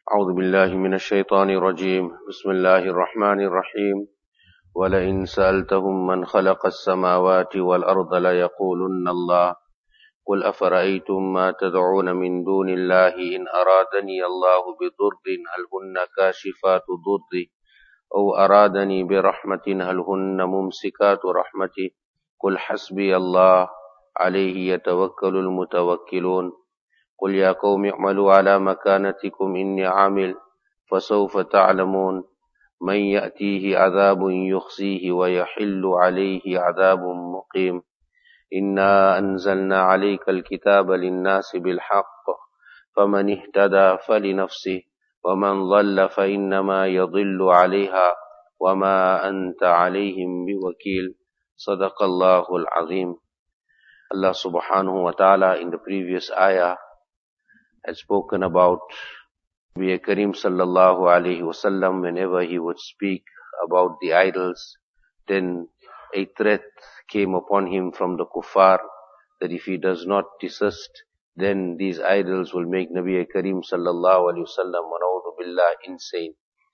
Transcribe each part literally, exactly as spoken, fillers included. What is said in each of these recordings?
أعوذ بالله من الشيطان الرجيم بسم الله الرحمن الرحيم ولئن سألتهم من خلق السماوات والأرض ليقولن الله قل أفرأيتم ما تدعون من دون الله إن أرادني الله بضر هل هن كاشفات ضره أو أرادني برحمة هل هن ممسكات رحمته قل حسبي الله عليه يتوكل المتوكلون قل يا قوم اعملوا على مكانتكم إني عامل فسوف تعلمون من يأتيه عذاب يخزيه ويحل عليه عذاب مقيم إنا أنزلنا عليك الكتاب للناس بالحق فمن اهتدى فلنفسه ومن ضل فإنما يضل عليها وما أنت عليهم بوكيل صدق الله العظيم. Allah subhanahu wa ta'ala in the previous ayah had spoken about Nabi Kareem sallallahu alayhi wasallam. Whenever he would speak about the idols, then a threat came upon him from the kuffar that if he does not desist, then these idols will make Nabi Kareem sallallahu alayhi wasallam wa na'udhu billah insane.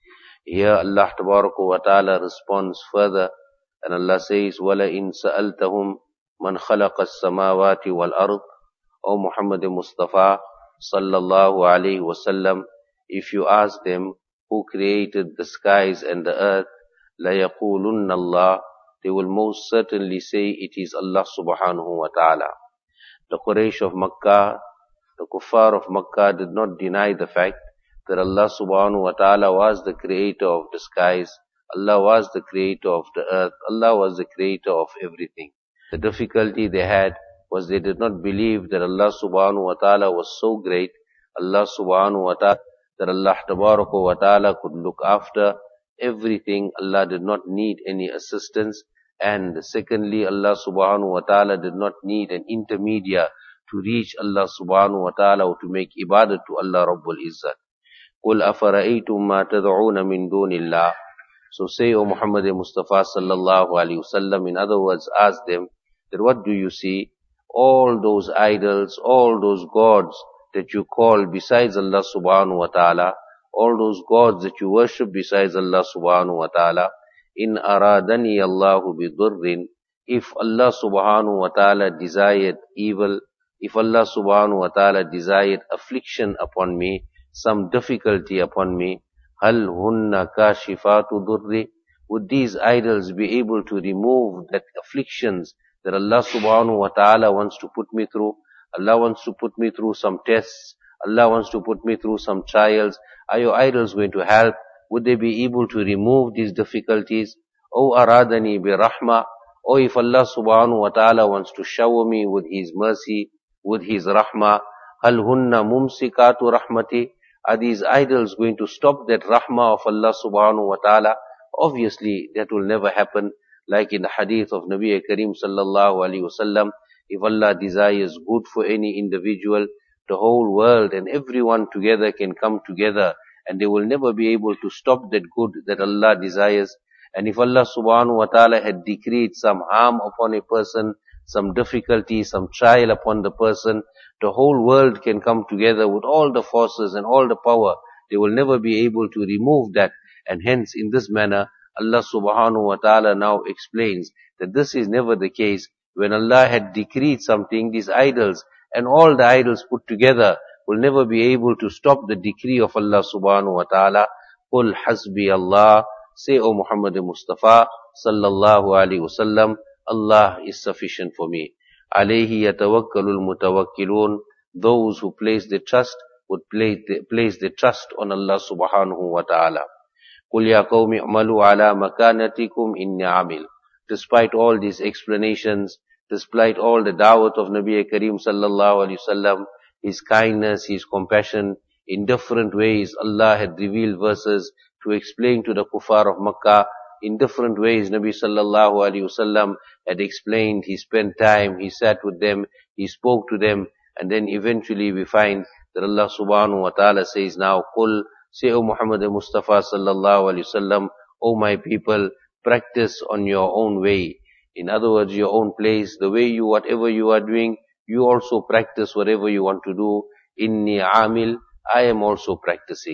Here Allah tabaraka wa ta'ala responds further, and Allah says, وَلَئِن سَأَلْتَهُمْ مَنْ خَلَقَ السَّمَاوَاتِ وَالْأَرْضِ. O Muhammad Mustafa sallallahu alayhi wasallam, if you ask them who created the skies and the earth, لَيَقُولُنَّ اللَّهِ, they will most certainly say it is Allah subhanahu wa ta'ala. The Quraysh of Makkah, the kuffar of Makkah did not deny the fact that Allah subhanahu wa ta'ala was the creator of the skies, Allah was the creator of the earth, Allah was the creator of everything. The difficulty they had was they did not believe that Allah subhanahu wa ta'ala was so great, Allah subhanahu wa ta'ala, that Allah tabaraka wa ta'ala could look after everything. Allah did not need any assistance. And secondly, Allah subhanahu wa ta'ala did not need an intermediate to reach Allah subhanahu wa ta'ala or to make ibadah to Allah Rabbul Izzat. قُلْ أَفَرَأَيْتُمْ مَا تَدْعُونَ مِن دُونِ اللَّهِ. So say, O Muhammad Mustafa sallallahu alayhi wasallam, in other words, ask them that what do you see? All those idols, all those gods that you call besides Allah subhanahu wa ta'ala, all those gods that you worship besides Allah subhanahu wa ta'ala, in aradani Allahu bidurrin, if Allah subhanahu wa ta'ala desired evil, if Allah subhanahu wa ta'ala desired affliction upon me, some difficulty upon me, hal hunna kashifatu durri, would these idols be able to remove that afflictions that Allah subhanahu wa ta'ala wants to put me through? Allah wants to put me through some tests, Allah wants to put me through some trials. Are your idols going to help? Would they be able to remove these difficulties? O aradani bi rahma, or if Allah subhanahu wa ta'ala wants to shower me with His mercy, with His rahmah, hal hunna mumsikatu rahmati, are these idols going to stop that rahmah of Allah subhanahu wa ta'ala? Obviously, that will never happen. Like in the hadith of Nabi Kareem sallallahu alayhi wasallam, if Allah desires good for any individual, the whole world and everyone together can come together and they will never be able to stop that good that Allah desires. And if Allah subhanahu wa ta'ala had decreed some harm upon a person, some difficulty, some trial upon the person, the whole world can come together with all the forces and all the power. They will never be able to remove that. And hence, in this manner, Allah subhanahu wa ta'ala now explains that this is never the case. When Allah had decreed something, these idols and all the idols put together will never be able to stop the decree of Allah subhanahu wa ta'ala. قُلْ حَسْبِيَ اللَّهِ. Say, O Muhammad Mustafa sallallahu alayhi wasallam, Allah is sufficient for me. عَلَيْهِ يَتَوَكَّلُ الْمُتَوَكِّلُونَ. Those who place their trust would place their, place their trust on Allah subhanahu wa ta'ala. قُلْ يَا قَوْمِ اعْمَلُوا عَلَى مَكَانَتِكُمْ إِنِّي عَامِلٌ. Despite all these explanations, despite all the da'wat of Nabi Kareem sallallahu alayhi wasallam, his kindness, his compassion, in different ways Allah had revealed verses to explain to the kuffar of Makkah. In different ways Nabi sallallahu alayhi wasallam had explained, he spent time, he sat with them, he spoke to them, and then eventually we find that Allah subhanahu wa ta'ala says now, قُلْ, say, O Muhammad Mustafa sallallahu alayhi wasallam, O my people, practice on your own way. In other words, your own place, the way you, whatever you are doing, you also practice whatever you want to do. Inni amil, I am also practicing.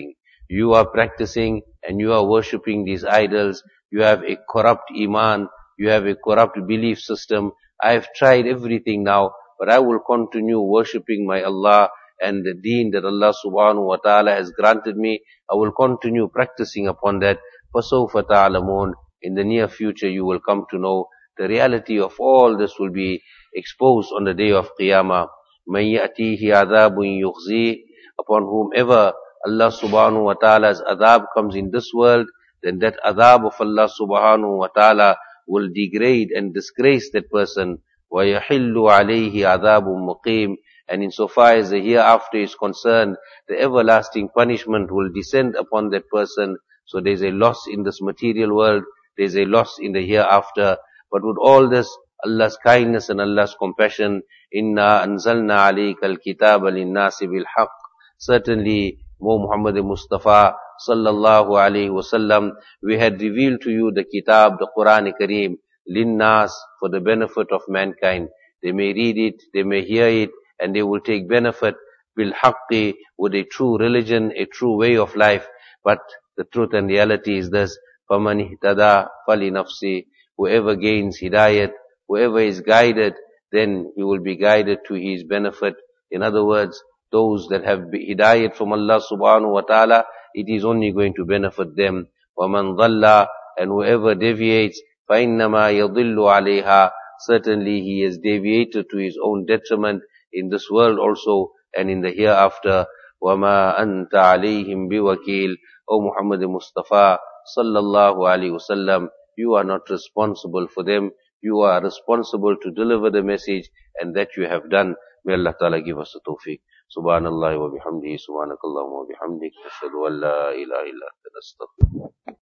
you are practicing and you are worshipping these idols, you have a corrupt iman, you have a corrupt belief system. I have tried everything now, but I will continue worshipping my Allah and the deen that Allah subhanahu wa ta'ala has granted me. I will continue practicing upon that. فَسَوْفَ تَعْلَمُونَ. In the near future you will come to know the reality of all this will be exposed on the day of Qiyamah. مَنْ يَأْتِيهِ عَذَابٌ يُخْزِيهِ. Upon whomever Allah subhanahu wa ta'ala's adhab comes in this world, then that adhab of Allah subhanahu wa ta'ala will degrade and disgrace that person. وَيَحِلُّ عَلَيْهِ عَذَابٌ مُقِيمٌ. And insofar as the hereafter is concerned, the everlasting punishment will descend upon that person. So there is a loss in this material world, there is a loss in the hereafter. But with all this, Allah's kindness and Allah's compassion, Inna anzalna alayka al-kitaba lin-nasi bil-haqq. Certainly, O Muhammad Mustafa sallallahu alayhi wasallam, we had revealed to you the kitab, the Quran Kareem, lin-nas, for the benefit of mankind. They may read it, they may hear it, and they will take benefit bil-haqqi, with a true religion, a true way of life. But the truth and reality is this: فَمَنِ اهْتَدَى فَلِنَفْسِهِ. Whoever gains hidayat, whoever is guided, then he will be guided to his benefit. In other words, those that have hidayat from Allah subhanahu wa ta'ala, it is only going to benefit them. وَمَنْ ضَلَّ. And whoever deviates, فَإِنَّمَا يَضِلُّ عَلَيْهَا. Certainly he has deviated to his own detriment in this world also and in the hereafter. وَمَا أَنْتَ عَلَيْهِمْ بِوَكِيلٍ. O Muhammad Mustafa sallallahu alaihi wasallam, you are not responsible for them. You are responsible to deliver the message, and that you have done. May Allah Ta'ala give us the tawfiq. Subhanallah wa bihamdihi, subhanakallahumma wa bihamdik, ashhadu an la ilaha illa anta, astaghfiruka.